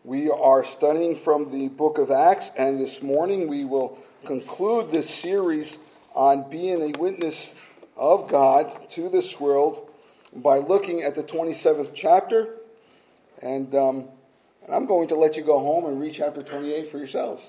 We are studying from the book of Acts, and this morning we will conclude this series on being a witness of God to this world by looking at the 27th chapter. And I'm going to let you go home and read chapter 28 for yourselves.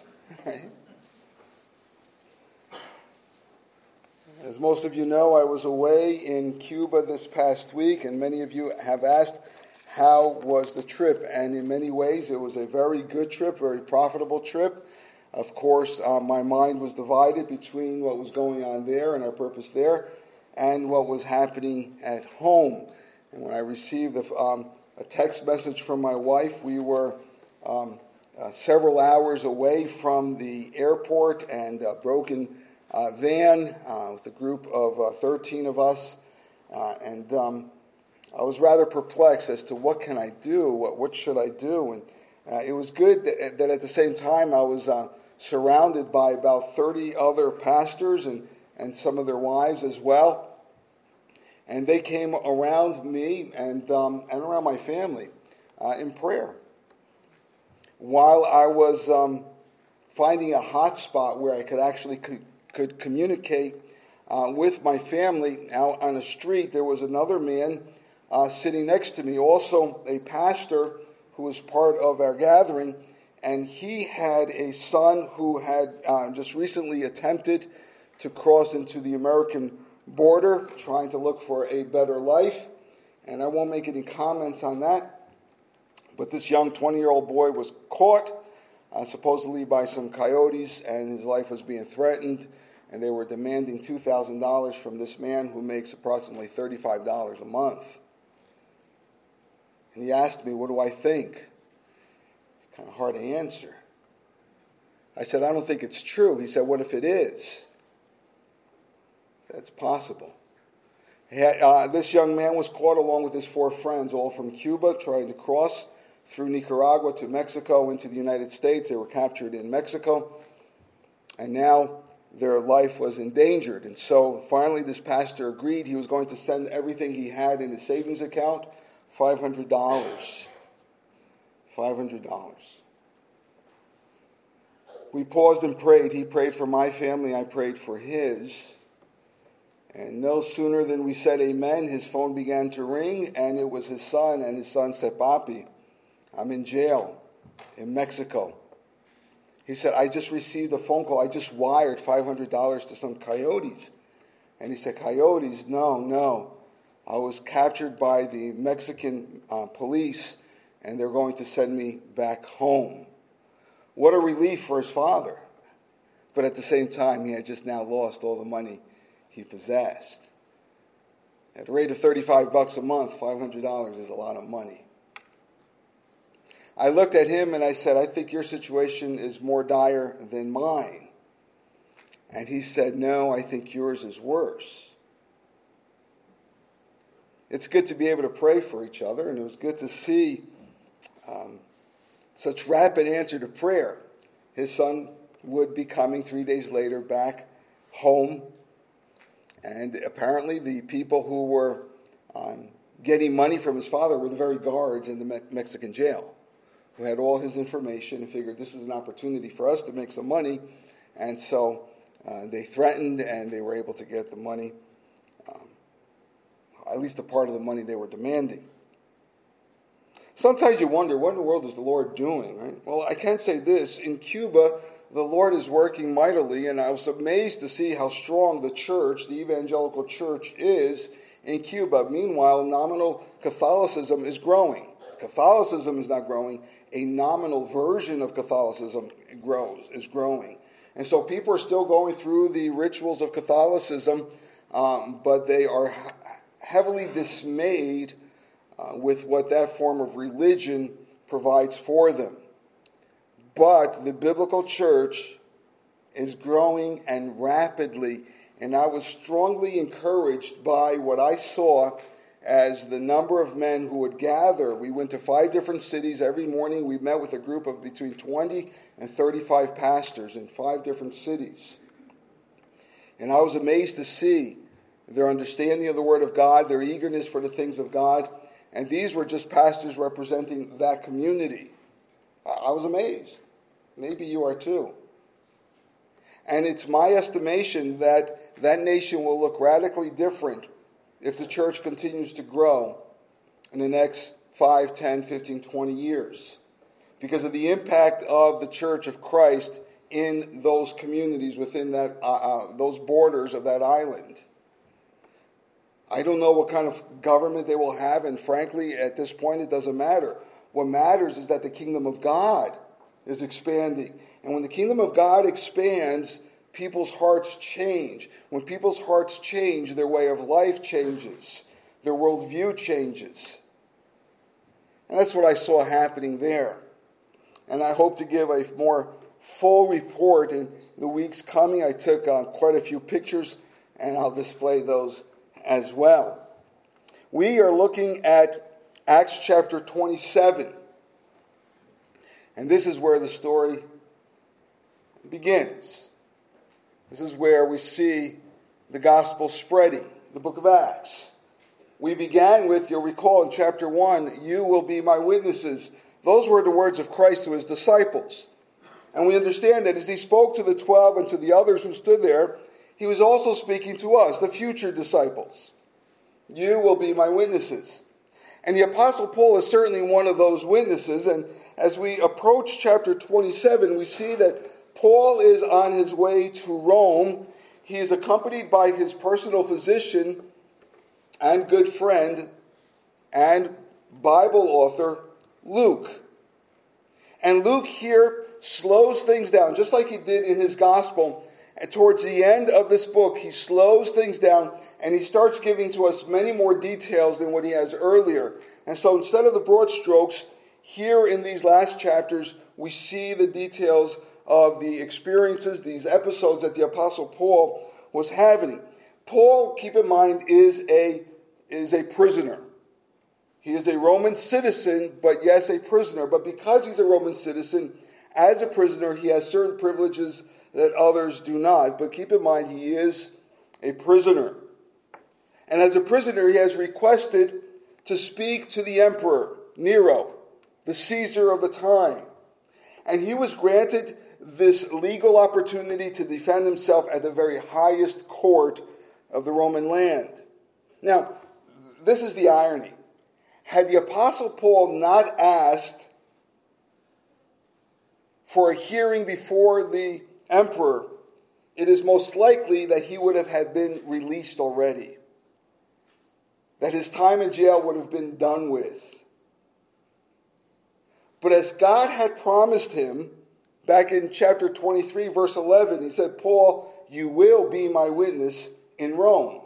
As most of you know, I was away in Cuba this past week, and many of you have asked, how was the trip? And in many ways, it was a very good trip, very profitable trip. Of course, my mind was divided between what was going on there and our purpose there and what was happening at home. And when I received a text message from my wife, we were several hours away from the airport and a broken van with a group of 13 of us. And I was rather perplexed as to what can I do, what should I do. And it was good that at the same time I was surrounded by about 30 other pastors and some of their wives as well. And they came around me and around my family in prayer. While I was finding a hot spot where I could actually could communicate with my family out on the street, there was another man sitting next to me, also a pastor who was part of our gathering, and he had a son who had just recently attempted to cross into the American border, trying to look for a better life. And I won't make any comments on that, but this young 20-year-old boy was caught, supposedly by some coyotes, and his life was being threatened, and they were demanding $2,000 from this man who makes approximately $35 a month. And he asked me, what do I think? It's kind of hard to answer. I said, I don't think it's true. He said, what if it is? I said, it's possible. This young man was caught along with his 4 friends, all from Cuba, trying to cross through Nicaragua to Mexico into the United States. They were captured in Mexico. And now their life was endangered. And so finally this pastor agreed he was going to send everything he had in his savings account, $500. $500. We paused and prayed. He prayed for my family. I prayed for his. And no sooner than we said amen, his phone began to ring, and it was his son. And his son said, Papi, I'm in jail in Mexico. He said, I just received a phone call. I just wired $500 to some coyotes. And he said, coyotes? No. I was captured by the Mexican police, and they're going to send me back home. What a relief for his father. But at the same time, he had just now lost all the money he possessed. At the rate of $35 a month, $500 is a lot of money. I looked at him and I said, I think your situation is more dire than mine. And he said, no, I think yours is worse. It's good to be able to pray for each other, and it was good to see such rapid answer to prayer. His son would be coming 3 days later back home, and apparently the people who were getting money from his father were the very guards in the Mexican jail, who had all his information and figured this is an opportunity for us to make some money, and so they threatened and they were able to get the money, at least a part of the money they were demanding. Sometimes you wonder, what in the world is the Lord doing, right? Well, I can say this. In Cuba, the Lord is working mightily, and I was amazed to see how strong the church, the evangelical church, is in Cuba. Meanwhile, nominal Catholicism is growing. Catholicism is not growing. A nominal version of Catholicism is growing. And so people are still going through the rituals of Catholicism, but they are heavily dismayed with what that form of religion provides for them. But the biblical church is growing and rapidly, and I was strongly encouraged by what I saw as the number of men who would gather. We went to 5 different cities every morning. We met with a group of between 20 and 35 pastors in 5 different cities. And I was amazed to see their understanding of the Word of God, their eagerness for the things of God. And these were just pastors representing that community. I was amazed. Maybe you are too. And it's my estimation that that nation will look radically different if the church continues to grow in the next 5, 10, 15, 20 years, because of the impact of the Church of Christ in those communities within that those borders of that island. I don't know what kind of government they will have, and frankly, at this point, it doesn't matter. What matters is that the kingdom of God is expanding. And when the kingdom of God expands, people's hearts change. When people's hearts change, their way of life changes. Their worldview changes. And that's what I saw happening there. And I hope to give a more full report in the weeks coming. I took quite a few pictures, and I'll display those as well. We are looking at Acts chapter 27. And this is where the story begins. This is where we see the gospel spreading, the book of Acts. We began with, you'll recall in chapter 1, you will be my witnesses. Those were the words of Christ to his disciples. And we understand that as he spoke to the 12 and to the others who stood there, he was also speaking to us, the future disciples. You will be my witnesses. And the Apostle Paul is certainly one of those witnesses. And as we approach chapter 27, we see that Paul is on his way to Rome. He is accompanied by his personal physician and good friend and Bible author, Luke. And Luke here slows things down, just like he did in his gospel. And towards the end of this book, he slows things down and he starts giving to us many more details than what he has earlier. And so instead of the broad strokes, here in these last chapters, we see the details of the experiences, these episodes that the Apostle Paul was having. Paul, keep in mind, is a prisoner. He is a Roman citizen, but yes, a prisoner. But because he's a Roman citizen, as a prisoner, he has certain privileges that others do not. But keep in mind, he is a prisoner. And as a prisoner, he has requested to speak to the emperor, Nero, the Caesar of the time. And he was granted this legal opportunity to defend himself at the very highest court of the Roman land. Now, this is the irony. Had the Apostle Paul not asked for a hearing before the emperor, it is most likely that he would have been released already. That his time in jail would have been done with. But as God had promised him, back in chapter 23, verse 11, he said, Paul, you will be my witness in Rome.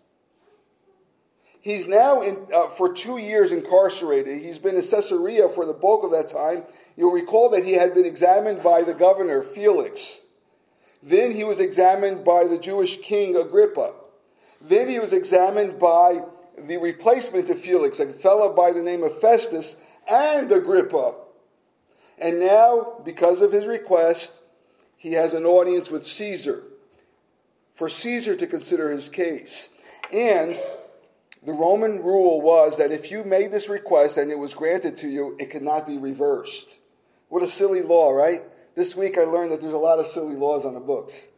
He's now for 2 years incarcerated. He's been in Caesarea for the bulk of that time. You'll recall that he had been examined by the governor, Felix. Then he was examined by the Jewish king, Agrippa. Then he was examined by the replacement of Felix, a fellow by the name of Festus, and Agrippa. And now, because of his request, he has an audience with Caesar, for Caesar to consider his case. And the Roman rule was that if you made this request and it was granted to you, it could not be reversed. What a silly law, right? This week I learned that there's a lot of silly laws on the books.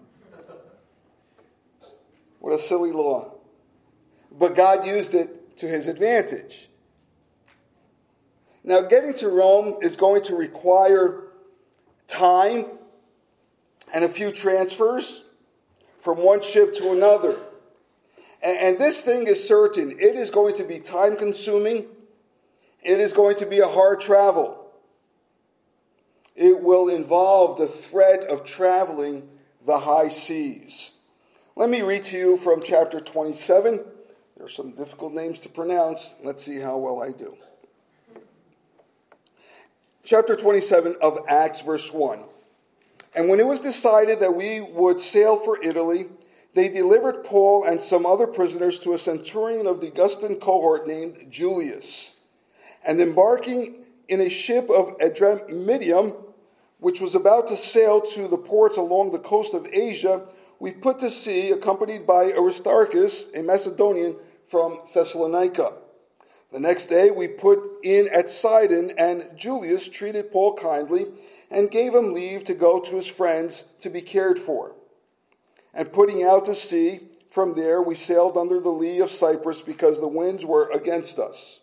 What a silly law. But God used it to his advantage. Now, getting to Rome is going to require time and a few transfers from one ship to another. And this thing is certain. It is going to be time-consuming. It is going to be a hard travel. It will involve the threat of traveling the high seas. Let me read to you from chapter 27. There are some difficult names to pronounce. Let's see how well I do. Chapter 27 of Acts, verse 1. And when it was decided that we would sail for Italy, they delivered Paul and some other prisoners to a centurion of the Augustan cohort named Julius. And embarking in a ship of Adramyttium, which was about to sail to the ports along the coast of Asia, we put to sea, accompanied by Aristarchus, a Macedonian from Thessalonica. The next day we put in at Sidon, and Julius treated Paul kindly and gave him leave to go to his friends to be cared for. And putting out to sea, from there we sailed under the lee of Cyprus because the winds were against us.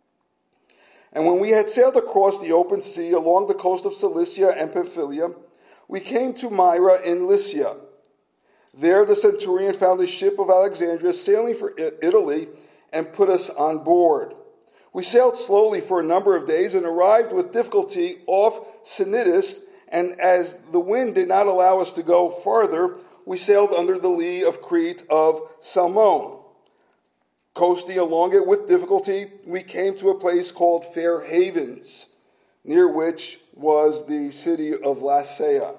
And when we had sailed across the open sea along the coast of Cilicia and Pamphylia, we came to Myra in Lycia. There the centurion found a ship of Alexandria sailing for Italy and put us on board. We sailed slowly for a number of days and arrived with difficulty off Cnidus, and as the wind did not allow us to go farther, we sailed under the lee of Crete of Salmone. Coasting along it with difficulty, we came to a place called Fair Havens, near which was the city of Lasea.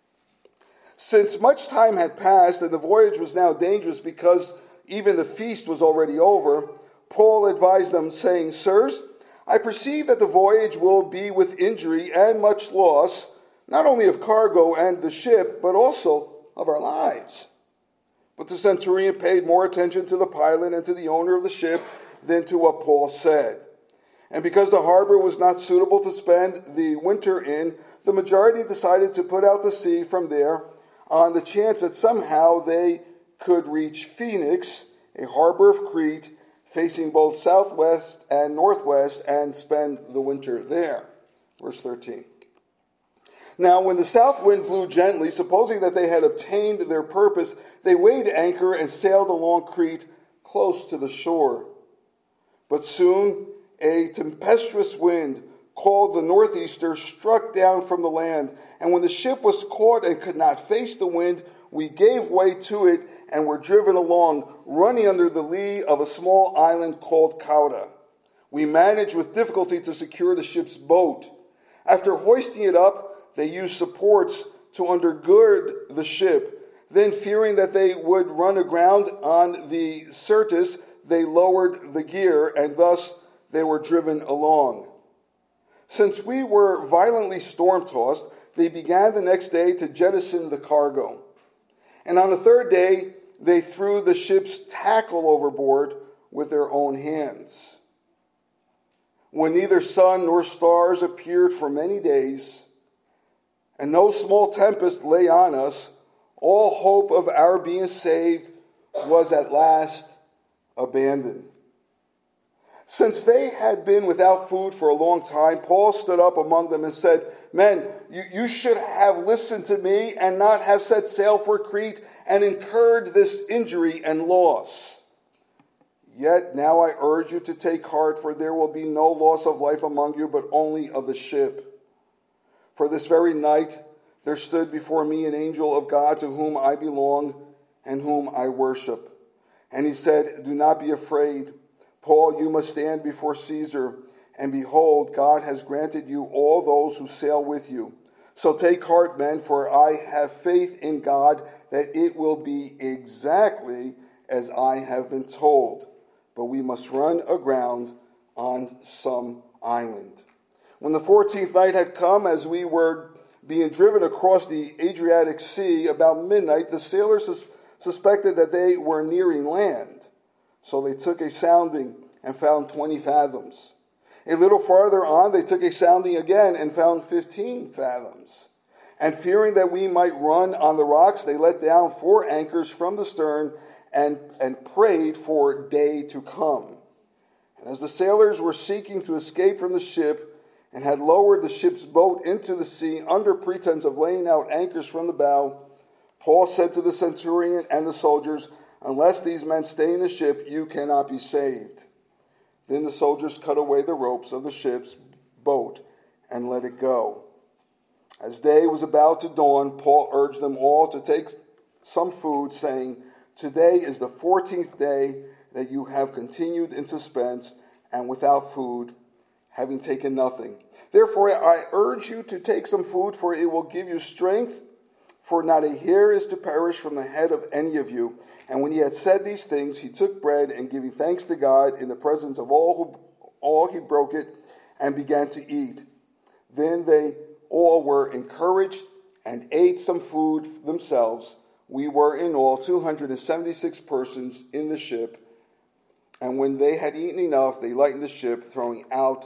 Since much time had passed and the voyage was now dangerous because even the feast was already over, Paul advised them, saying, "Sirs, I perceive that the voyage will be with injury and much loss, not only of cargo and the ship, but also of our lives." But the centurion paid more attention to the pilot and to the owner of the ship than to what Paul said. And because the harbor was not suitable to spend the winter in, the majority decided to put out to sea from there on the chance that somehow they could reach Phoenix, a harbor of Crete, facing both southwest and northwest, and spend the winter there. Verse 13. Now, when the south wind blew gently, supposing that they had obtained their purpose, they weighed anchor and sailed along Crete close to the shore. But soon a tempestuous wind, called the northeaster, struck down from the land. And when the ship was caught and could not face the wind, we gave way to it and were driven along, running under the lee of a small island called Cauda. We managed with difficulty to secure the ship's boat. After hoisting it up, they used supports to undergird the ship. Then, fearing that they would run aground on the Syrtis, they lowered the gear, and thus they were driven along. Since we were violently storm-tossed, they began the next day to jettison the cargo. And on the third day, they threw the ship's tackle overboard with their own hands. When neither sun nor stars appeared for many days, and no small tempest lay on us, all hope of our being saved was at last abandoned. Since they had been without food for a long time, Paul stood up among them and said, "Men, you should have listened to me and not have set sail for Crete and incurred this injury and loss. Yet now I urge you to take heart, for there will be no loss of life among you, but only of the ship. For this very night there stood before me an angel of God to whom I belong and whom I worship. And he said, 'Do not be afraid, Paul, you must stand before Caesar, and behold, God has granted you all those who sail with you. So take heart, men, for I have faith in God that it will be exactly as I have been told. But we must run aground on some island.' When the 14th night had come, as we were being driven across the Adriatic Sea, about midnight, the sailors suspected that they were nearing land. So they took a sounding and found 20 fathoms. A little farther on, they took a sounding again and found 15 fathoms. And fearing that we might run on the rocks, they let down 4 anchors from the stern and prayed for day to come. And as the sailors were seeking to escape from the ship and had lowered the ship's boat into the sea under pretense of laying out anchors from the bow, Paul said to the centurion and the soldiers, 'Unless these men stay in the ship, you cannot be saved.' Then the soldiers cut away the ropes of the ship's boat and let it go. As day was about to dawn, Paul urged them all to take some food, saying, 'Today is the 14th day that you have continued in suspense and without food, having taken nothing. Therefore I urge you to take some food, for it will give you strength, for not a hair is to perish from the head of any of you.' And when he had said these things, he took bread, and giving thanks to God in the presence of all, he broke it and began to eat. Then they all were encouraged and ate some food themselves. We were in all 276 persons in the ship, And when they had eaten enough, they lightened the ship, throwing out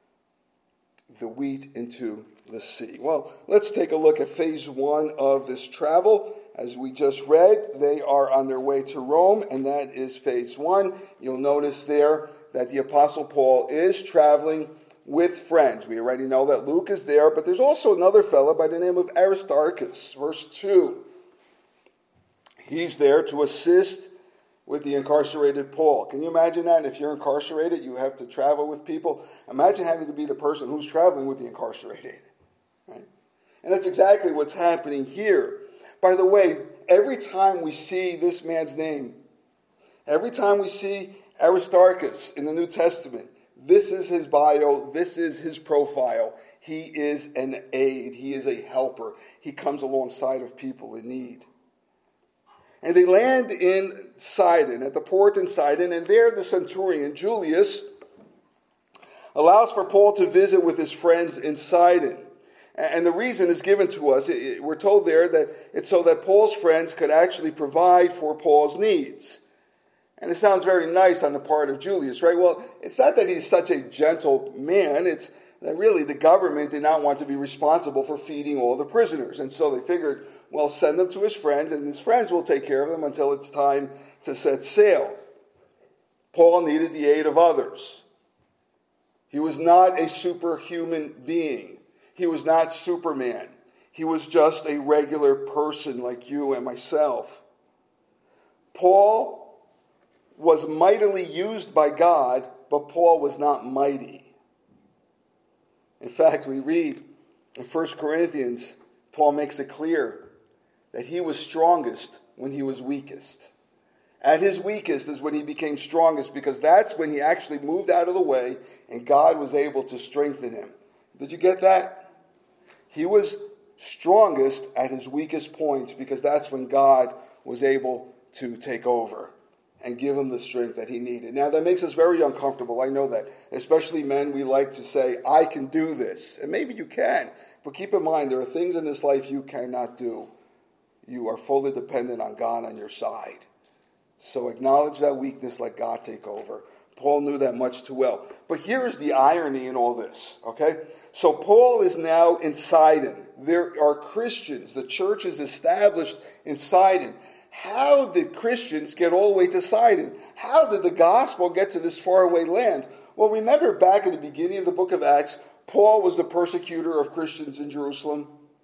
the wheat into the sea. Well, let's take a look at phase 1 of this travel. As we just read, they are on their way to Rome, and that is phase 1. You'll notice there that the Apostle Paul is traveling with friends. We already know that Luke is there, but there's also another fellow by the name of Aristarchus. Verse 2. He's there to assist with the incarcerated Paul. Can you imagine that? If you're incarcerated, you have to travel with people. Imagine having to be the person who's traveling with the incarcerated. Right? And that's exactly what's happening here. By the way, every time we see this man's name, every time we see Aristarchus in the New Testament, this is his bio, this is his profile. He is an aid, he is a helper. He comes alongside of people in need. And they land in Sidon, at the port in Sidon, and there the centurion, Julius, allows for Paul to visit with his friends in Sidon. And the reason is given to us. We're told there that it's so that Paul's friends could actually provide for Paul's needs. And it sounds very nice on the part of Julius, right? Well, it's not that he's such a gentle man. It's that really the government did not want to be responsible for feeding all the prisoners. And so they figured, well, send them to his friends, and his friends will take care of them until it's time to set sail. Paul needed the aid of others. He was not a superhuman being. He was not Superman. He was just a regular person like you and myself. Paul was mightily used by God, but Paul was not mighty. In fact, we read in 1 Corinthians, Paul makes it clear that he was strongest when he was weakest. At his weakest is when he became strongest, because that's when he actually moved out of the way and God was able to strengthen him. Did you get that? He was strongest at his weakest points because that's when God was able to take over and give him the strength that he needed. Now, that makes us very uncomfortable. I know that. Especially men, we like to say, I can do this. And maybe you can. But keep in mind, there are things in this life you cannot do. You are fully dependent on God on your side. So acknowledge that weakness, let God take over. Paul knew that much too well. But here is the irony in all this, okay? So Paul is now in Sidon. There are Christians. The church is established in Sidon. How did Christians get all the way to Sidon? How did the gospel get to this faraway land? Well, remember back in the beginning of the book of Acts, Paul was the persecutor of Christians in Jerusalem.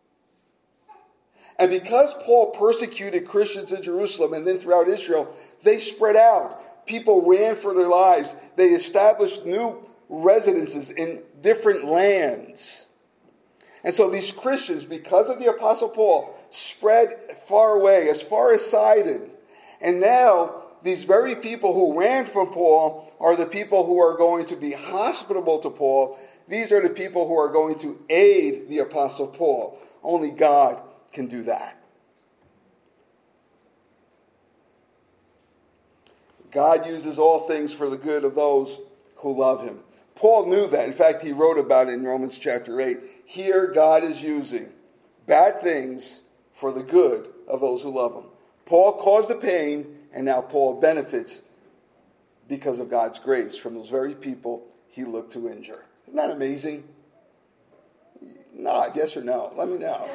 And because Paul persecuted Christians in Jerusalem and then throughout Israel, they spread out. People ran for their lives. They established new residences in different lands. And so these Christians, because of the Apostle Paul, spread far away, as far as Sidon. And now, these very people who ran from Paul are the people who are going to be hospitable to Paul. These are the people who are going to aid the Apostle Paul. Only God can do that. God uses all things for the good of those who love him. Paul knew that. In fact, he wrote about it in Romans chapter 8. Here, God is using bad things for the good of those who love him. Paul caused the pain, and now Paul benefits because of God's grace from those very people he looked to injure. Isn't that amazing? Nod, yes or no? Let me know.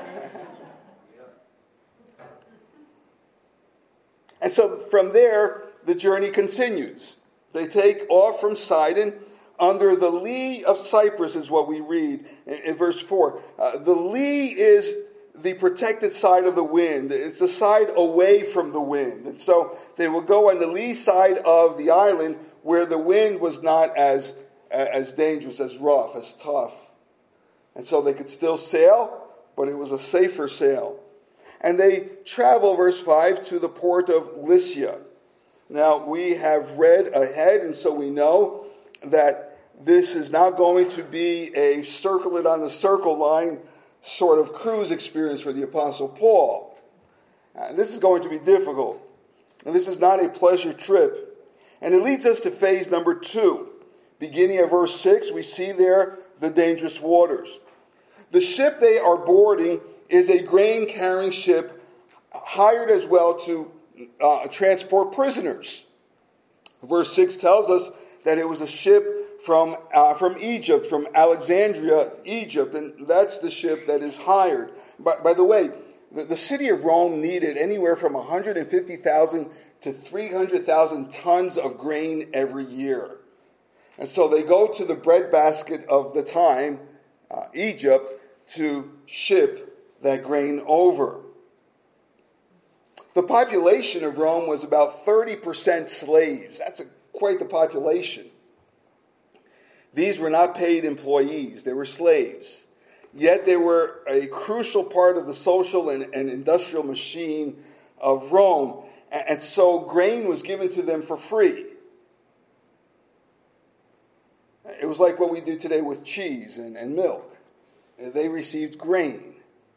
And so from there, the journey continues. They take off from Sidon. Under the lee of Cyprus is what we read in verse 4. The lee is the protected side of the wind. It's the side away from the wind. And so they will go on the lee side of the island where the wind was not as dangerous, as rough, as tough. And so they could still sail, but it was a safer sail. And they travel, verse 5, to the port of Lycia. Now, we have read ahead, and so we know that this is not going to be a circle it on the circle line sort of cruise experience for the Apostle Paul. This is going to be difficult. And this is not a pleasure trip. And it leads us to phase number 2. Beginning at verse 6, we see there the dangerous waters. The ship they are boarding is a grain-carrying ship hired as well to transport prisoners. Verse 6 tells us that it was a ship from Egypt, from Alexandria, Egypt, and that's the ship that is hired. By the way, the city of Rome needed anywhere from 150,000 to 300,000 tons of grain every year. And so they go to the breadbasket of the time, Egypt, to ship that grain over. The population of Rome was about 30% slaves. That's quite the population. These were not paid employees. They were slaves. Yet they were a crucial part of the social and industrial machine of Rome. And so grain was given to them for free. It was like what we do today with cheese and milk. They received grain.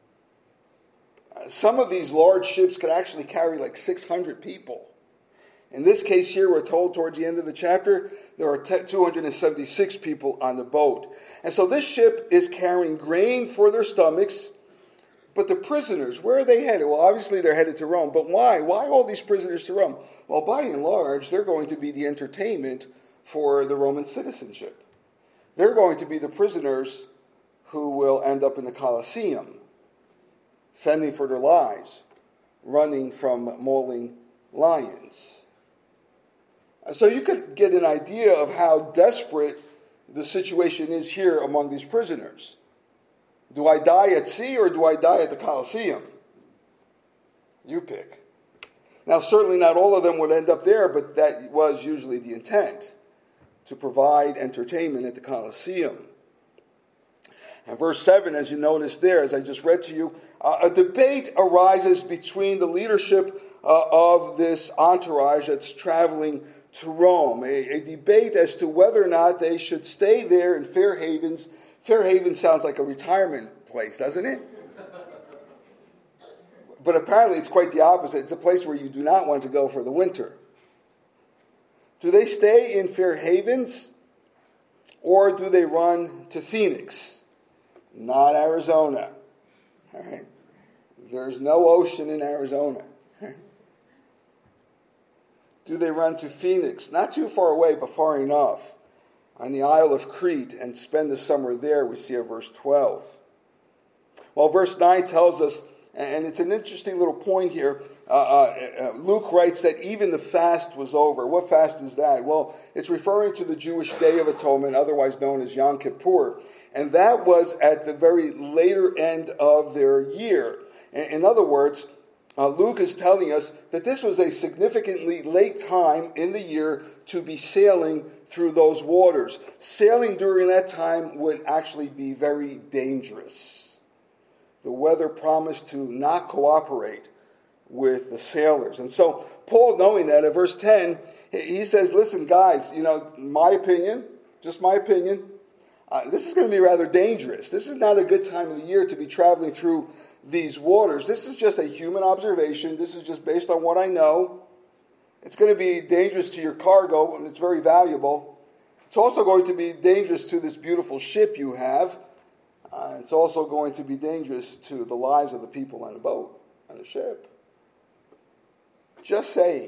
Some of these large ships could actually carry like 600 people. In this case here, we're told towards the end of the chapter, there are 276 people on the boat. And so this ship is carrying grain for their stomachs. But the prisoners, where are they headed? Well, obviously they're headed to Rome. But why? Why all these prisoners to Rome? Well, by and large, they're going to be the entertainment for the Roman citizenship. They're going to be the prisoners who will end up in the Colosseum, fending for their lives, running from mauling lions. So you could get an idea of how desperate the situation is here among these prisoners. Do I die at sea or do I die at the Colosseum? You pick. Now, certainly not all of them would end up there, but that was usually the intent, to provide entertainment at the Colosseum. And verse 7, as you notice there, as I just read to you, a debate arises between the leadership of this entourage that's traveling to Rome. A debate as to whether or not they should stay there in Fair Havens. Fair Haven sounds like a retirement place, doesn't it? But apparently it's quite the opposite. It's a place where you do not want to go for the winter. Do they stay in Fair Havens or do they run to Phoenix? Not Arizona. All right. There's no ocean in Arizona. Do they run to Phoenix? Not too far away, but far enough. On the Isle of Crete and spend the summer there, we see at verse 12. Well, verse 9 tells us, and it's an interesting little point here, Luke writes that even the fast was over. What fast is that? Well, it's referring to the Jewish Day of Atonement, otherwise known as Yom Kippur. And that was at the very later end of their year. In other words, Luke is telling us that this was a significantly late time in the year to be sailing through those waters. Sailing during that time would actually be very dangerous. The weather promised to not cooperate with the sailors. And so Paul, knowing that, at verse 10, he says, listen, guys, my opinion, just my opinion, this is going to be rather dangerous. This is not a good time of the year to be traveling through these waters. This is just a human observation. This is just based on what I know. It's going to be dangerous to your cargo, and it's very valuable. It's also going to be dangerous to this beautiful ship you have. It's also going to be dangerous to the lives of the people on the boat, on the ship. Just saying.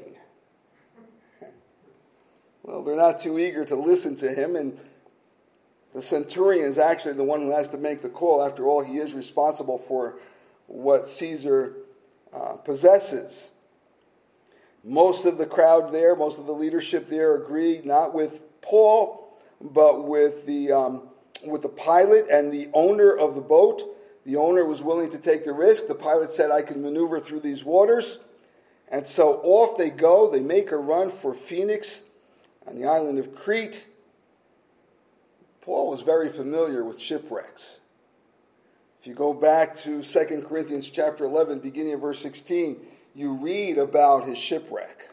Well, they're not too eager to listen to him, and the centurion is actually the one who has to make the call. After all, he is responsible for what Caesar possesses. Most of the crowd there, most of the leadership there agreed not with Paul, but with the pilot and the owner of the boat. The owner was willing to take the risk. The pilot said, I can maneuver through these waters. And so off they go. They make a run for Phoenix on the island of Crete. Paul was very familiar with shipwrecks. If you go back to 2 Corinthians chapter 11, beginning of verse 16, you read about his shipwreck.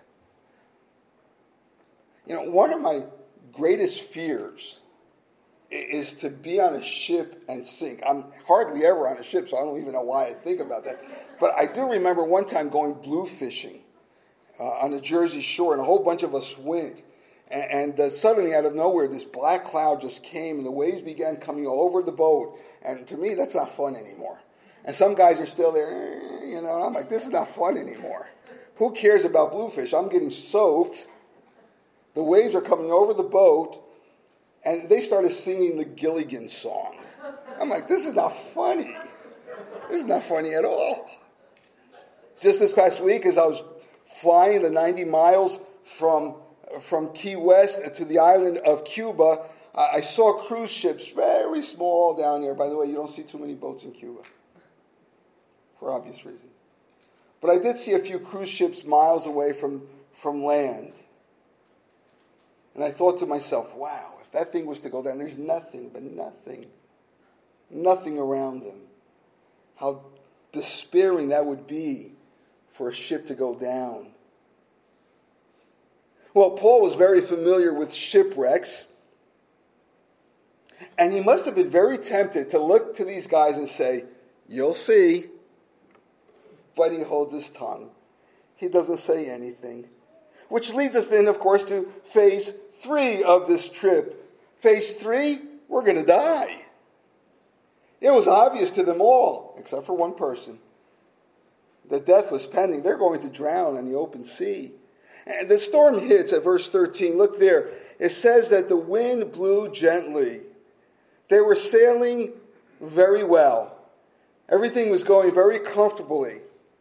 One of my greatest fears is to be on a ship and sink. I'm hardly ever on a ship, so I don't even know why I think about that. But I do remember one time going blue fishing on the Jersey Shore, and a whole bunch of us went. And suddenly, out of nowhere, this black cloud just came, and the waves began coming over the boat. And to me, that's not fun anymore. And some guys are still there, and I'm like, this is not fun anymore. Who cares about bluefish? I'm getting soaked. The waves are coming over the boat, and they started singing the Gilligan song. I'm like, this is not funny. This is not funny at all. Just this past week, as I was flying the 90 miles from Key West to the island of Cuba, I saw cruise ships, very small down there. By the way, you don't see too many boats in Cuba, for obvious reasons. But I did see a few cruise ships miles away from land. And I thought to myself, wow, if that thing was to go down, there's nothing but nothing around them. How despairing that would be for a ship to go down. Well, Paul was very familiar with shipwrecks, and he must have been very tempted to look to these guys and say, you'll see. But he holds his tongue. He doesn't say anything. Which leads us then, of course, to phase 3 of this trip. Phase 3, we're going to die. It was obvious to them all, except for one person, that death was pending. They're going to drown on the open sea. And the storm hits at verse 13. Look there. It says that the wind blew gently. They were sailing very well. Everything was going very comfortably.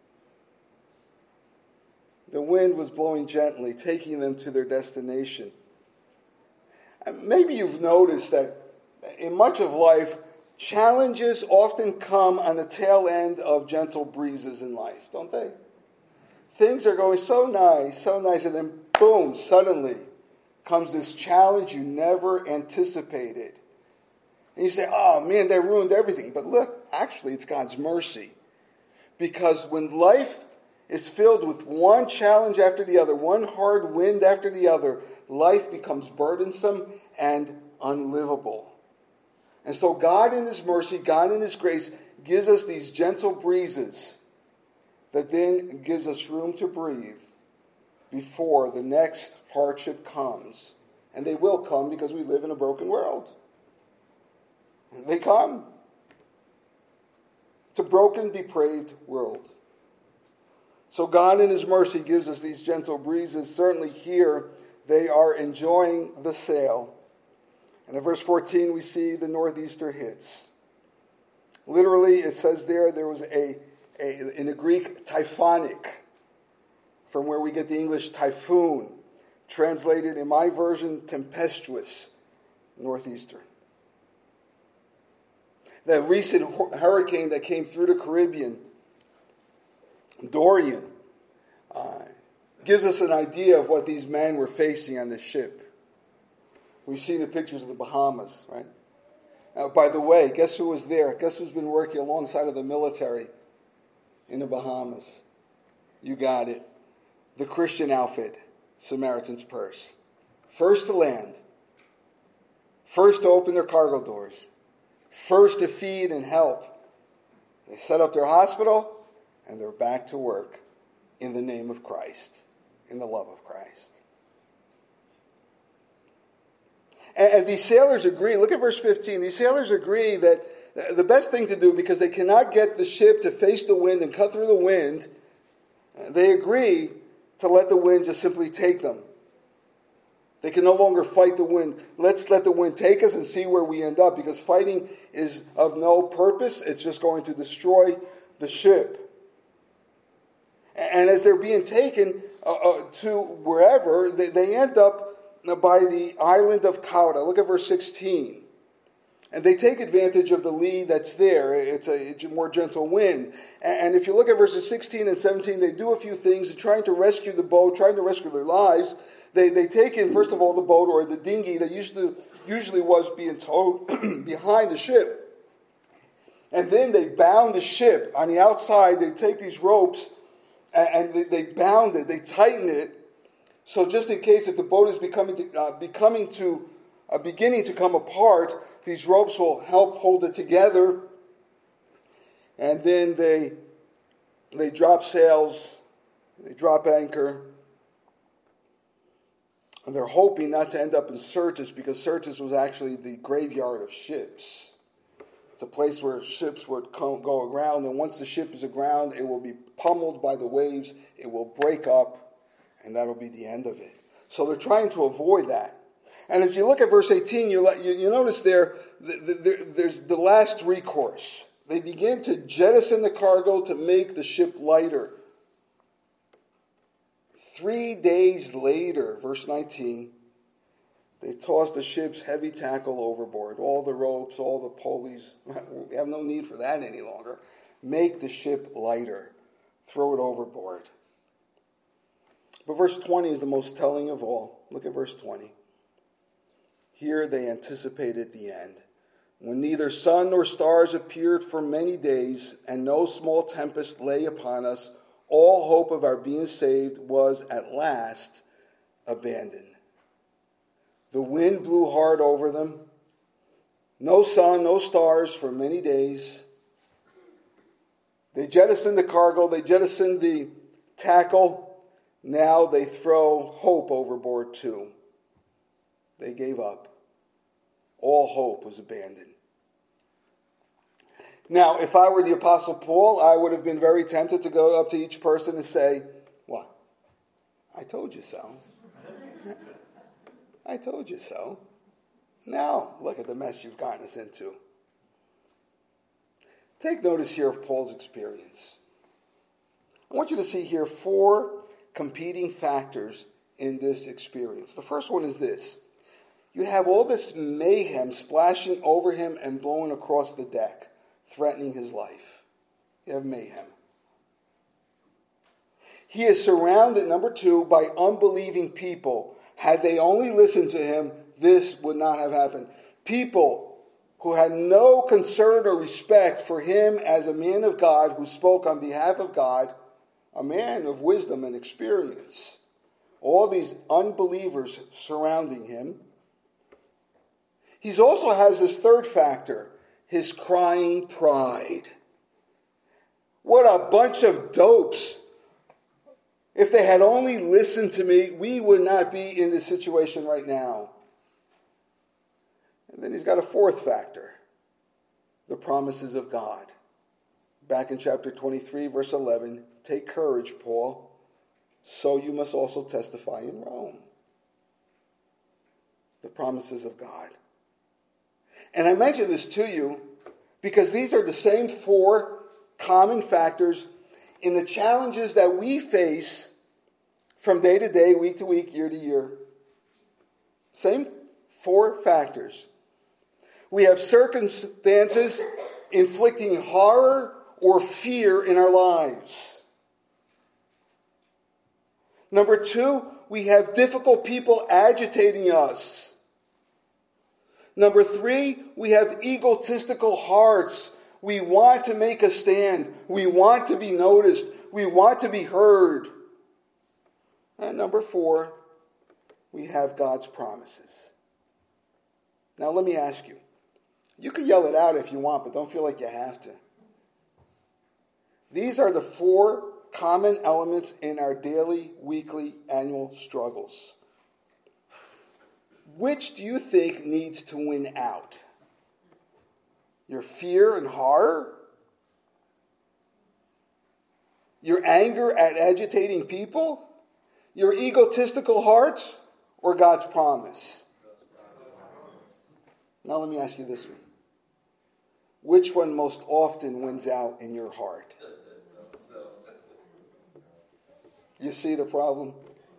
The wind was blowing gently, taking them to their destination. And maybe you've noticed that in much of life, challenges often come on the tail end of gentle breezes in life, don't they? Things are going so nice, and then boom, suddenly comes this challenge you never anticipated. And you say, oh man, they ruined everything. But look, actually it's God's mercy. Because when life is filled with one challenge after the other, one hard wind after the other, life becomes burdensome and unlivable. And so God in His mercy, God in His grace, gives us these gentle breezes that then gives us room to breathe before the next hardship comes. And they will come because we live in a broken world. They come. It's a broken, depraved world. So God in His mercy gives us these gentle breezes. Certainly here they are enjoying the sail. And in verse 14 we see the northeaster hits. Literally it says there was in the Greek typhonic, from where we get the English typhoon, translated in my version tempestuous northeaster. The recent hurricane that came through the Caribbean, Dorian, gives us an idea of what these men were facing on this ship. We've seen the pictures of the Bahamas, right? By the way, guess who was there? Guess who's been working alongside of the military in the Bahamas? You got it. The Christian outfit, Samaritan's Purse. First to land. First to open their cargo doors. First to feed and help. They set up their hospital and they're back to work in the name of Christ, in the love of Christ. And these sailors agree, look at verse 15, these sailors agree that the best thing to do, because they cannot get the ship to face the wind and cut through the wind, they agree to let the wind just simply take them. They can no longer fight the wind. Let's let the wind take us and see where we end up, because fighting is of no purpose. It's just going to destroy the ship. And as they're being taken to wherever, they end up by the island of Cauda. Look at verse 16. And they take advantage of the lee that's there. It's a more gentle wind. And if you look at verses 16 and 17, they do a few things, trying to rescue the boat, trying to rescue their lives. They take in, first of all, the boat or the dinghy that usually was being towed behind the ship. And then they bound the ship on the outside. They take these ropes and they bound it. They tighten it. So just in case if the boat is beginning to come apart, these ropes will help hold it together. And then they drop sails. They drop anchor. And they're hoping not to end up in Syrtis, because Syrtis was actually the graveyard of ships. It's a place where ships would go aground, and once the ship is aground, it will be pummeled by the waves, it will break up, and that'll be the end of it. So they're trying to avoid that. And as you look at verse 18, you notice there's the last recourse. They begin to jettison the cargo to make the ship lighter. 3 days later, verse 19, they tossed the ship's heavy tackle overboard. All the ropes, all the pulleys. We have no need for that any longer. Make the ship lighter. Throw it overboard. But verse 20 is the most telling of all. Look at verse 20. Here they anticipated the end, when neither sun nor stars appeared for many days, and no small tempest lay upon us. All hope of our being saved was at last abandoned. The wind blew hard over them. No sun, no stars for many days. They jettisoned the cargo, they jettisoned the tackle. Now they throw hope overboard too. They gave up. All hope was abandoned. Now, if I were the Apostle Paul, I would have been very tempted to go up to each person and say, "What? I told you so. I told you so. Now, look at the mess you've gotten us into." Take notice here of Paul's experience. I want you to see here 4 competing factors in this experience. The first one is this. You have all this mayhem splashing over him and blowing across the deck, threatening his life. You have mayhem. He is surrounded, number 2, by unbelieving people. Had they only listened to him, this would not have happened. People who had no concern or respect for him as a man of God who spoke on behalf of God, a man of wisdom and experience. All these unbelievers surrounding him. He also has this third factor, his crying pride. What a bunch of dopes. If they had only listened to me, we would not be in this situation right now. And then he's got a fourth factor, the promises of God. Back in chapter 23, verse 11, take courage, Paul, so you must also testify in Rome. The promises of God. And I mention this to you because these are the same 4 common factors in the challenges that we face from day to day, week to week, year to year. Same 4 factors. We have circumstances inflicting horror or fear in our lives. Number 2, we have difficult people agitating us. Number 3, we have egotistical hearts. We want to make a stand. We want to be noticed. We want to be heard. And number 4, we have God's promises. Now let me ask you. You can yell it out if you want, but don't feel like you have to. These are the 4 common elements in our daily, weekly, annual struggles. Which do you think needs to win out? Your fear and horror? Your anger at agitating people? Your egotistical hearts? Or God's promise? Now let me ask you this one. Which one most often wins out in your heart? You see the problem?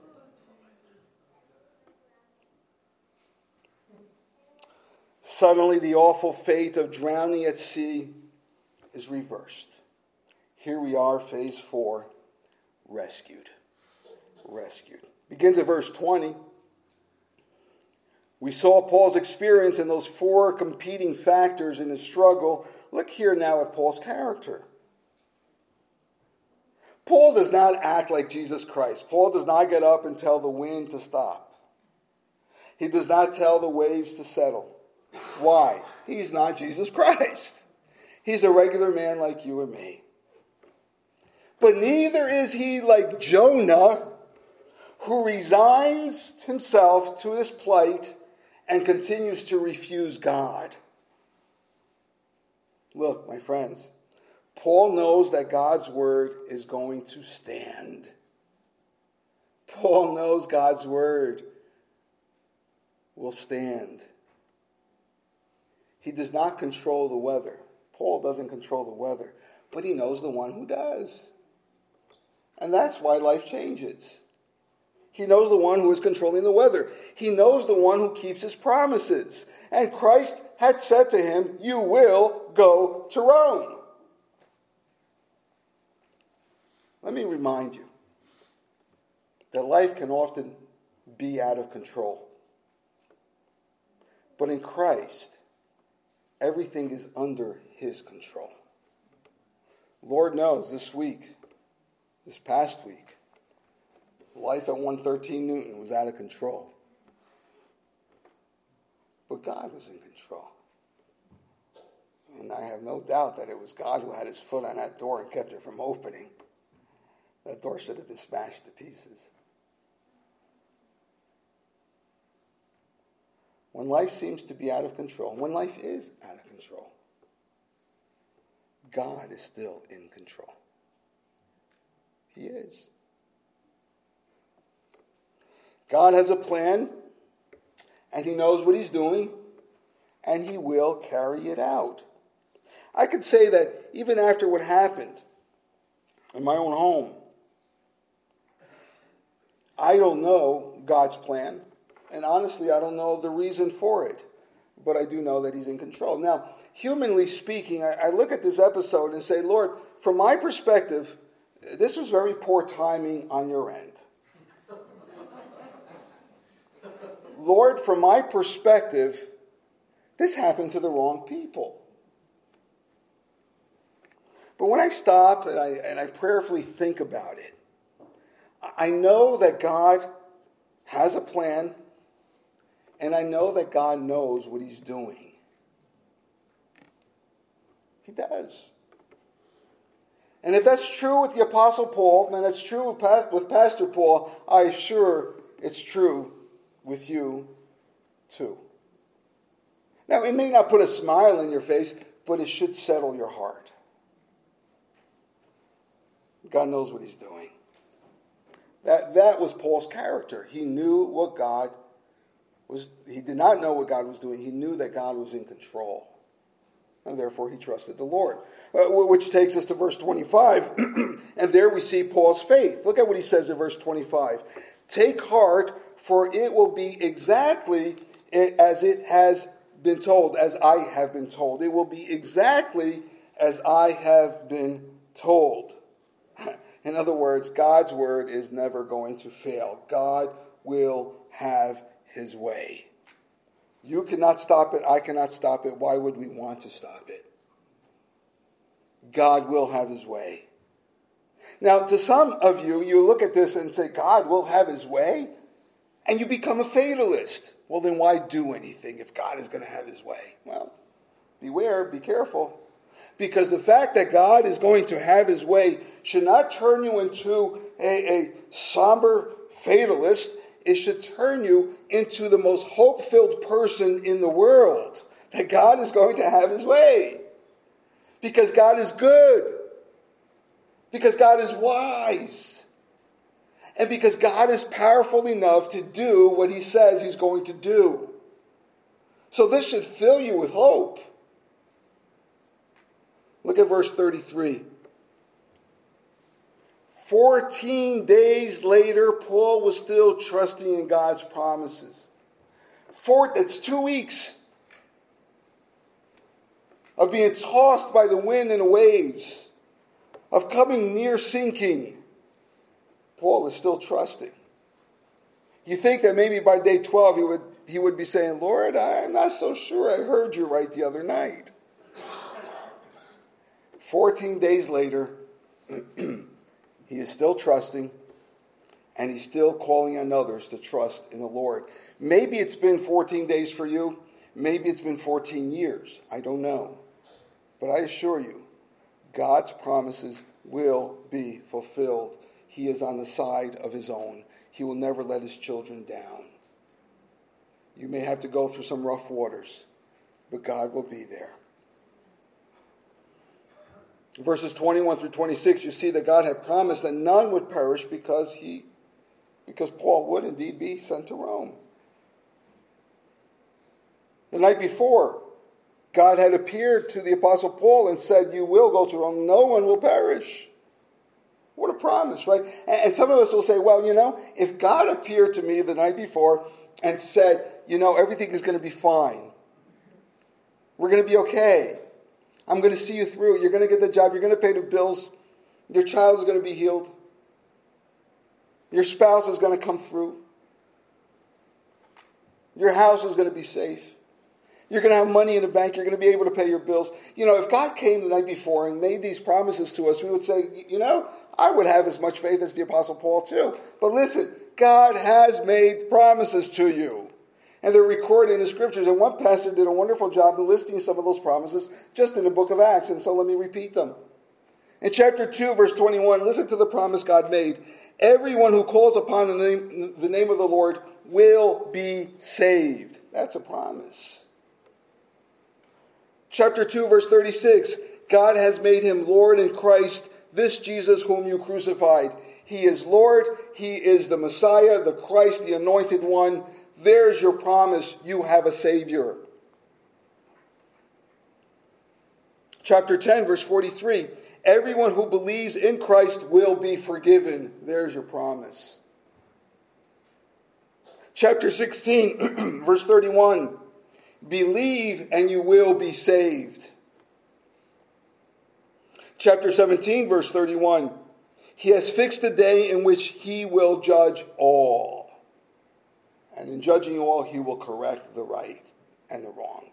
Suddenly, the awful fate of drowning at sea is reversed. Here we are, phase 4, rescued. Rescued. Begins at verse 20. We saw Paul's experience in those 4 competing factors in his struggle. Look here now at Paul's character. Paul does not act like Jesus Christ. Paul does not get up and tell the wind to stop. He does not tell the waves to settle. Why? He's not Jesus Christ. He's a regular man like you and me. But neither is he like Jonah, who resigns himself to his plight and continues to refuse God. Look, my friends, Paul knows that God's word is going to stand. Paul knows God's word will stand. He does not control the weather. Paul doesn't control the weather, but he knows the one who does. And that's why life changes. He knows the one who is controlling the weather. He knows the one who keeps his promises. And Christ had said to him, "You will go to Rome." Let me remind you that life can often be out of control. But in Christ, everything is under his control. Lord knows this past week, life at 113 Newton was out of control. But God was in control. And I have no doubt that it was God who had his foot on that door and kept it from opening. That door should have been smashed to pieces. When life seems to be out of control, when life is out of control, God is still in control. He is. God has a plan, and he knows what he's doing, and he will carry it out. I could say that even after what happened in my own home, I don't know God's plan, and honestly, I don't know the reason for it, but I do know that he's in control. Now, humanly speaking, I look at this episode and say, Lord, from my perspective, this was very poor timing on your end. Lord, from my perspective, this happened to the wrong people. But when I stop and I prayerfully think about it, I know that God has a plan, and I know that God knows what he's doing. He does. And if that's true with the Apostle Paul, then it's true with Pastor Paul, I assure it's true with you too. Now, it may not put a smile on your face, but it should settle your heart. God knows what he's doing. That was Paul's character. He knew what God was. He did not know what God was doing. He knew that God was in control. And therefore he trusted the Lord. Which takes us to verse 25. And there we see Paul's faith. Look at what he says in verse 25. Take heart, for it will be exactly as it has been told, as I have been told. It will be exactly as I have been told. In other words, God's word is never going to fail. God will have his way. You cannot stop it. I cannot stop it. Why would we want to stop it? God will have his way. Now, to some of you, you look at this and say, God will have his way, and you become a fatalist. Well, then why do anything if God is going to have his way? Well, beware, be careful. Because the fact that God is going to have his way should not turn you into a somber fatalist. It should turn you into the most hope-filled person in the world. That God is going to have his way. Because God is good. Because God is wise. And because God is powerful enough to do what he says he's going to do. So this should fill you with hope. Look at verse 33. 14 days later, Paul was still trusting in God's promises. It's 2 weeks of being tossed by the wind and the waves, of coming near sinking. Paul is still trusting. You think that maybe by day 12 he would be saying, Lord, I'm not so sure I heard you right the other night. 14 days later, he is still trusting, and he's still calling on others to trust in the Lord. Maybe it's been 14 days for you. Maybe it's been 14 years. I don't know. But I assure you, God's promises will be fulfilled. He is on the side of his own. He will never let his children down. You may have to go through some rough waters, but God will be there. Verses 21 through 26, you see that God had promised that none would perish because he because Paul would indeed be sent to Rome. The night before, God had appeared to the Apostle Paul and said, you will go to Rome, no one will perish. What a promise, right? And some of us will say, well, if God appeared to me the night before and said, everything is going to be fine. We're going to be okay. I'm going to see you through. You're going to get the job. You're going to pay the bills. Your child is going to be healed. Your spouse is going to come through. Your house is going to be safe. You're going to have money in the bank. You're going to be able to pay your bills. If God came the night before and made these promises to us, we would say, I would have as much faith as the Apostle Paul too. But listen, God has made promises to you. And they're recorded in the scriptures. And one pastor did a wonderful job of listing some of those promises just in the book of Acts. And so let me repeat them. In chapter 2, verse 21, listen to the promise God made. Everyone who calls upon the name of the Lord will be saved. That's a promise. Chapter 2, verse 36, God has made him Lord in Christ, this Jesus whom you crucified. He is Lord, he is the Messiah, the Christ, the anointed one. There's your promise, you have a Savior. Chapter 10, verse 43, everyone who believes in Christ will be forgiven. There's your promise. Chapter 16, verse 31, believe and you will be saved. Chapter 17, verse 31. He has fixed the day in which he will judge all. And in judging all, he will correct the right and the wrong.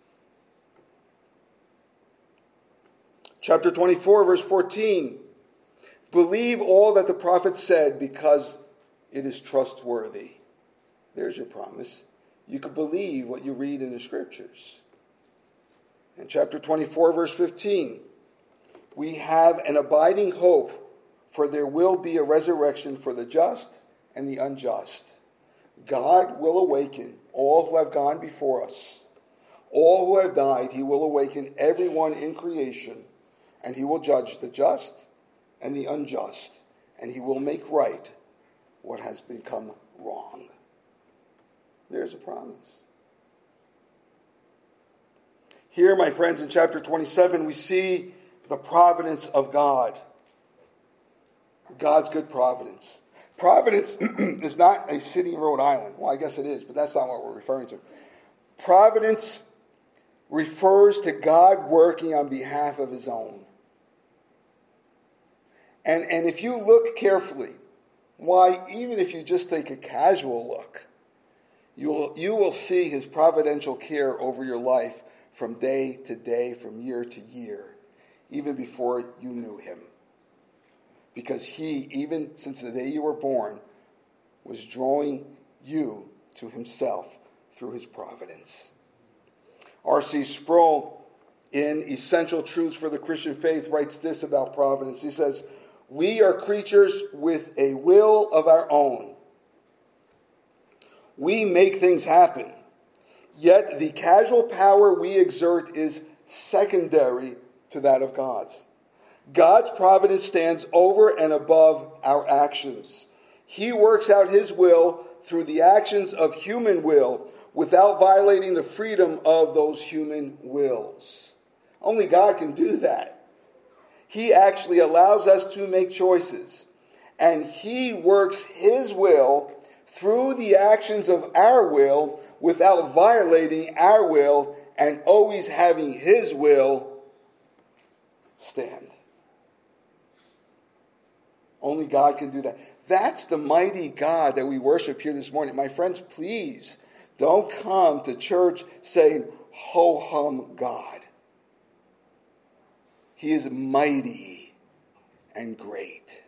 Chapter 24, verse 14. Believe all that the prophet said because it is trustworthy. There's your promise. You could believe what you read in the scriptures. In chapter 24, verse 15, we have an abiding hope, for there will be a resurrection for the just and the unjust. God will awaken all who have gone before us. All who have died, he will awaken everyone in creation, and he will judge the just and the unjust, and he will make right what has become wrong. There's a promise. Here, my friends, in chapter 27, we see the providence of God. God's good providence. Providence is not a city in Rhode Island. Well, I guess it is, but that's not what we're referring to. Providence refers to God working on behalf of his own. And if you look carefully, why, even if you just take a casual look, you will see his providential care over your life from day to day, from year to year, even before you knew him. Because he, even since the day you were born, was drawing you to himself through his providence. R.C. Sproul, in Essential Truths for the Christian Faith, writes this about providence. He says, we are creatures with a will of our own. We make things happen. Yet the casual power we exert is secondary to that of God's. God's providence stands over and above our actions. He works out his will through the actions of human will without violating the freedom of those human wills. Only God can do that. He actually allows us to make choices. And he works his will through the actions of our will without violating our will and always having his will stand. Only God can do that. That's the mighty God that we worship here this morning. My friends, please don't come to church saying, ho-hum God. He is mighty and great.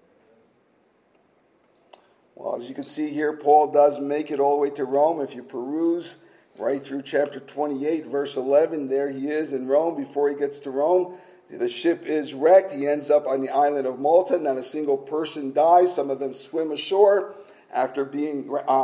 Well, as you can see here, Paul does make it all the way to Rome. If you peruse right through chapter 28, verse 11, there he is in Rome. Before he gets to Rome, the ship is wrecked. He ends up on the island of Malta. Not a single person dies. Some of them swim ashore after being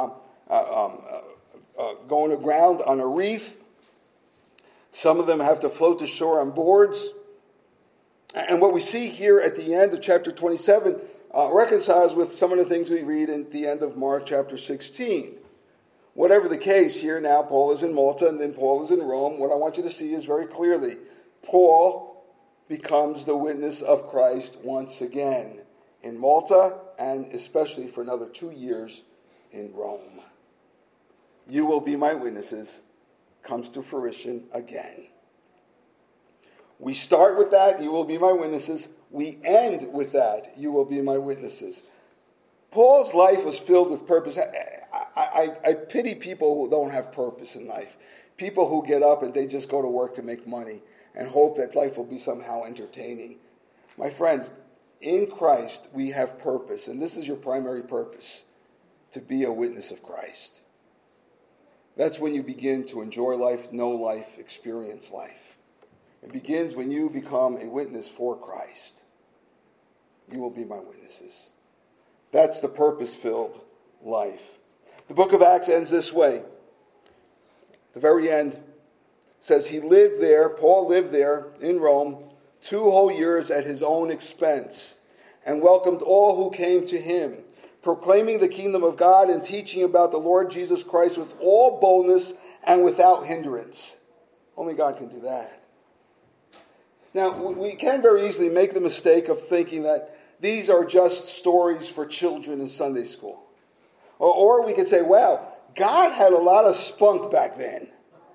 going aground on a reef. Some of them have to float to shore on boards. And what we see here at the end of chapter 27, reconciles with some of the things we read at the end of Mark chapter 16. Whatever the case, here now Paul is in Malta and then Paul is in Rome. What I want you to see is very clearly, Paul becomes the witness of Christ once again in Malta and especially for another 2 years in Rome. You will be my witnesses comes to fruition again. We start with that, you will be my witnesses. We end with that, you will be my witnesses. Paul's life was filled with purpose. I pity people who don't have purpose in life. People who get up and they just go to work to make money and hope that life will be somehow entertaining. My friends, in Christ we have purpose, and this is your primary purpose, to be a witness of Christ. That's when you begin to enjoy life, know life, experience life. It begins when you become a witness for Christ. You will be my witnesses. That's the purpose-filled life. The book of Acts ends this way. The very end says he lived there, Paul lived there in Rome, 2 whole years at his own expense, and welcomed all who came to him, proclaiming the kingdom of God and teaching about the Lord Jesus Christ with all boldness and without hindrance. Only God can do that. Now, we can very easily make the mistake of thinking that these are just stories for children in Sunday school. Or we could say, well, God had a lot of spunk back then.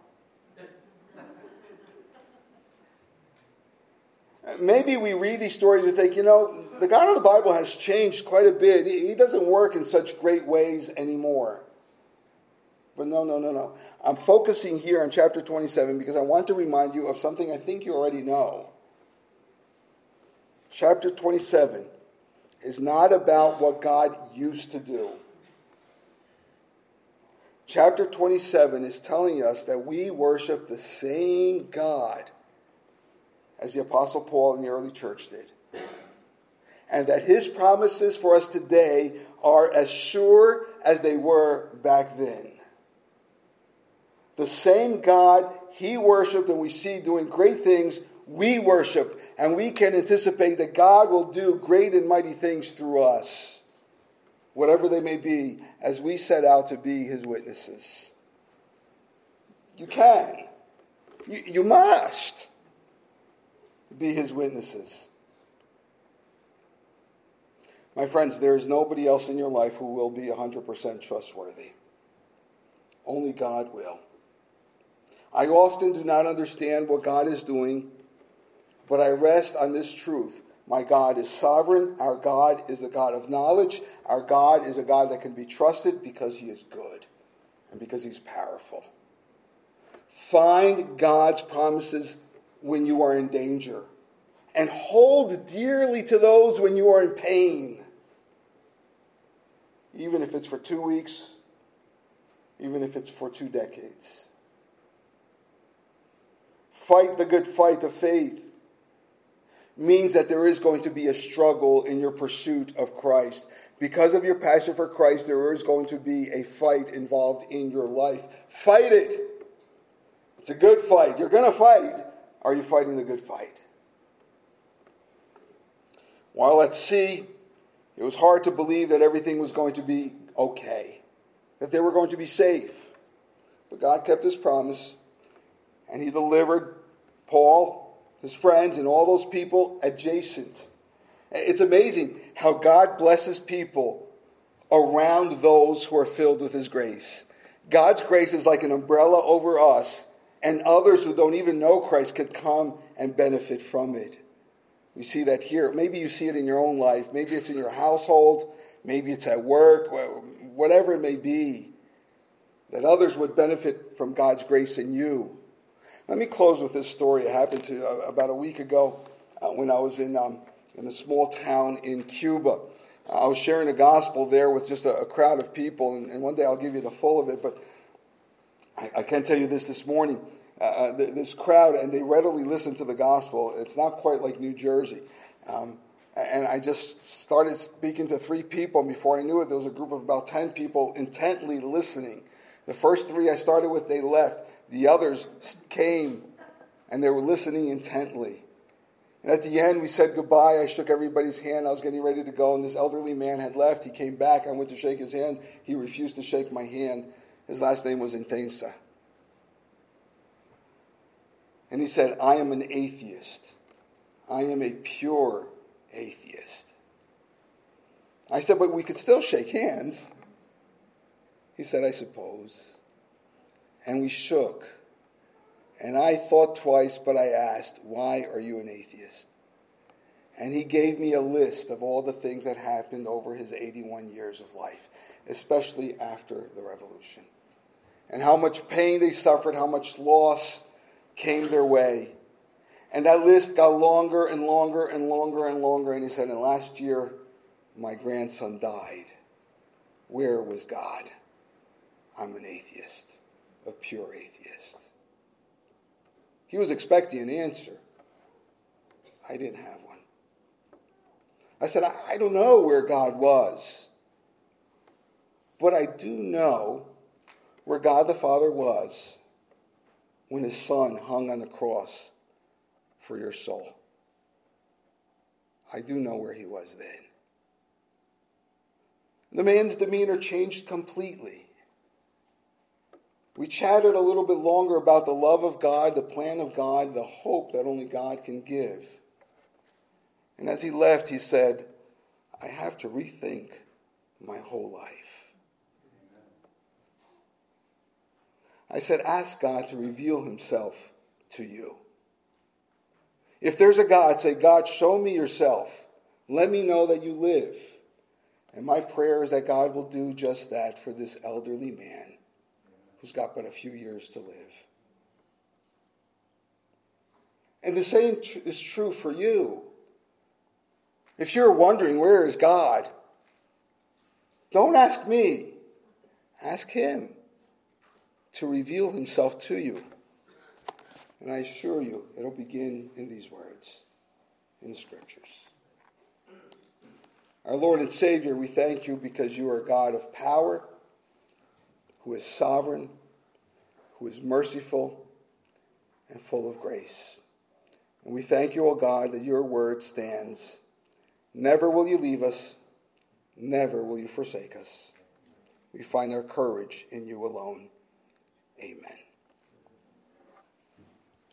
Maybe we read these stories and think, the God of the Bible has changed quite a bit. He doesn't work in such great ways anymore. But no. I'm focusing here on chapter 27 because I want to remind you of something I think you already know. Chapter 27 is not about what God used to do. Chapter 27 is telling us that we worship the same God as the Apostle Paul in the early church did. And that his promises for us today are as sure as they were back then. The same God he worshipped and we see doing great things, we worship. And we can anticipate that God will do great and mighty things through us, whatever they may be, as we set out to be his witnesses. You can. You must be his witnesses. My friends, there is nobody else in your life who will be 100% trustworthy. Only God will. I often do not understand what God is doing, but I rest on this truth. My God is sovereign. Our God is a God of knowledge. Our God is a God that can be trusted because he is good and because he's powerful. Find God's promises when you are in danger, and hold dearly to those when you are in pain. Even if it's for 2 weeks, even if it's for 2 decades. Fight the good fight of faith means that there is going to be a struggle in your pursuit of Christ. Because of your passion for Christ, there is going to be a fight involved in your life. Fight it. It's a good fight. You're going to fight. Are you fighting the good fight? While at sea, it was hard to believe that everything was going to be okay, that they were going to be safe. But God kept his promise, and he delivered Paul, his friends, and all those people adjacent. It's amazing how God blesses people around those who are filled with his grace. God's grace is like an umbrella over us, and others who don't even know Christ could come and benefit from it. We see that here. Maybe you see it in your own life. Maybe it's in your household. Maybe it's at work. Whatever it may be, that others would benefit from God's grace in you. Let me close with this story. It happened to about a week ago when I was in a small town in Cuba. I was sharing the gospel there with just a crowd of people, and one day I'll give you the full of it, but I can tell you this morning. This crowd, and they readily listen to the gospel. It's not quite like New Jersey. And I just started speaking to 3 people, and before I knew it, there was a group of about 10 people intently listening. The first 3 I started with, they left. The others came, and they were listening intently. And at the end, we said goodbye. I shook everybody's hand. I was getting ready to go, and this elderly man had left. He came back. I went to shake his hand. He refused to shake my hand. His last name was Intensa. And he said, I am an atheist. I am a pure atheist. I said, but we could still shake hands. He said, I suppose. And we shook. And I thought twice, but I asked, why are you an atheist? And he gave me a list of all the things that happened over his 81 years of life, especially after the revolution. And how much pain they suffered, how much loss came their way. And that list got longer and longer and longer and longer. And he said, and last year, my grandson died. Where was God? I'm an atheist, a pure atheist. He was expecting an answer. I didn't have one. I said, I don't know where God was, but I do know where God the Father was when his Son hung on the cross for your soul. I do know where he was then. The man's demeanor changed completely. We chatted a little bit longer about the love of God, the plan of God, the hope that only God can give. And as he left, he said, I have to rethink my whole life. I said, ask God to reveal himself to you. If there's a God, say, God, show me yourself. Let me know that you live. And my prayer is that God will do just that for this elderly man who's got but a few years to live. And the same is true for you. If you're wondering, where is God? Don't ask me. Ask him to reveal himself to you. And I assure you, it'll begin in these words, in the Scriptures. Our Lord and Savior, we thank you because you are a God of power, who is sovereign, who is merciful, and full of grace. And we thank you, O God, that your word stands. Never will you leave us. Never will you forsake us. We find our courage in you alone. Amen.